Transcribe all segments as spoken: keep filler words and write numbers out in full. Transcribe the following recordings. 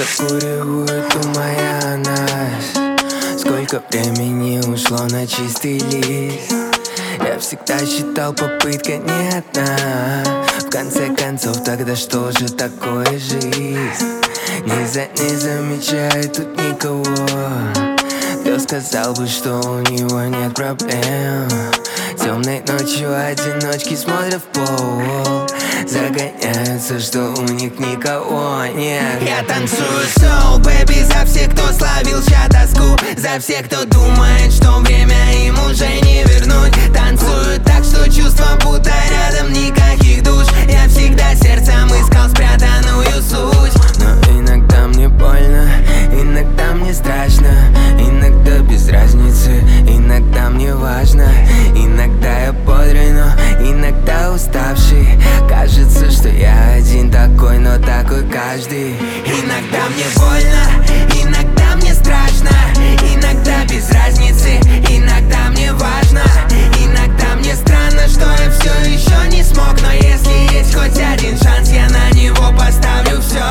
закуриваю тумая нас. Сколько времени ушло на чистый лист. Я всегда считал, попытка не одна. В конце концов, тогда что же такое жизнь? Не, за, не замечает тут никого. Кто сказал бы, что у него нет проблем? Темной ночью одиночки смотрят в пол, загоняются, что у них никого нет. Я танцую соул, бэби, за всех, кто словил ща тоску, за всех, кто думает, что время им уже не вернуть. Танцую так, что чувства будто рядом никаких душ. Я всегда сердцем искал спрятанную суть. Но иногда мне больно, иногда мне страшно, иногда без разницы, иногда мне важно. Иногда я бодрый, но иногда уставший. Кажется, что я один такой, но такой каждый. Иногда мне больно, иногда мне страшно, иногда без разницы, иногда мне важно. Иногда мне странно, что я все еще не смог, но если есть хоть один шанс, я на него поставлю все.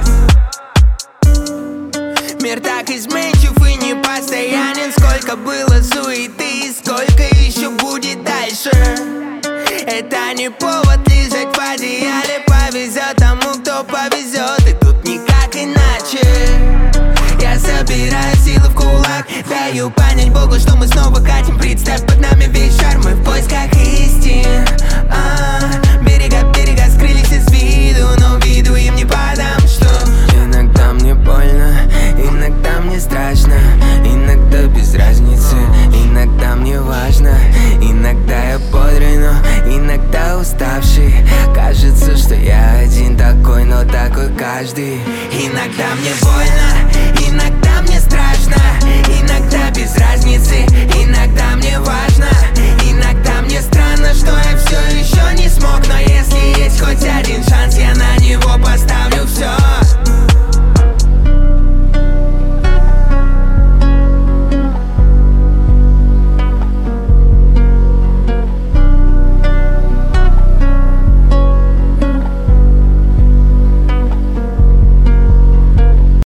Мир так изменчив и непостоянен. Сколько было суеты, сколько еще будет дальше. Это не повод лежать в одеяле. Повезет тому, кто повезет, и тут никак иначе. Я собираю силы в кулак, даю понять Богу, что мы снова катим. Представь, под нами весь шар, мы в поисках истин. а, Берега, берега скрылись из виду, но виду им не подам, что иногда мне больно, иногда мне страшно, иногда без разницы, иногда мне важно. Иногда я бодрый, но иногда уставший. Кажется, что я один такой, но такой каждый. Иногда мне больно, иногда мне страшно, иногда без разницы,